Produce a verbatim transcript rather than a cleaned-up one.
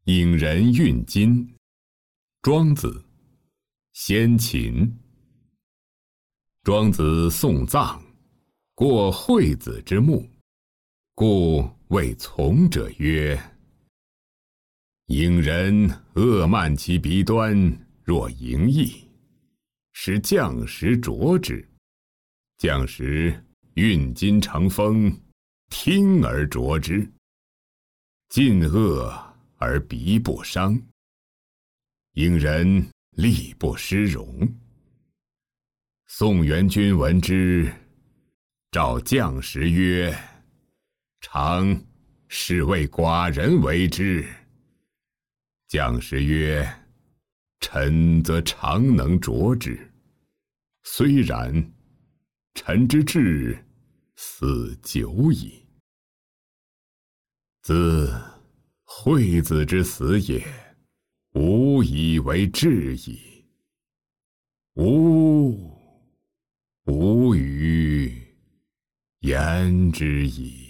引人运金。庄子，先秦。庄子送葬，过惠子之墓，故谓从者曰：引人恶慢其鼻端，若盈翳，使将食啄之。将食运金成风，听而啄之，近恶而鼻不伤，引人力不失容。宋元君闻之，召将食曰：常是为寡人为之。将食曰：臣则常能啄之，虽然，臣之志死久矣。兹惠子之死也，无以为志矣。吾无语言之矣。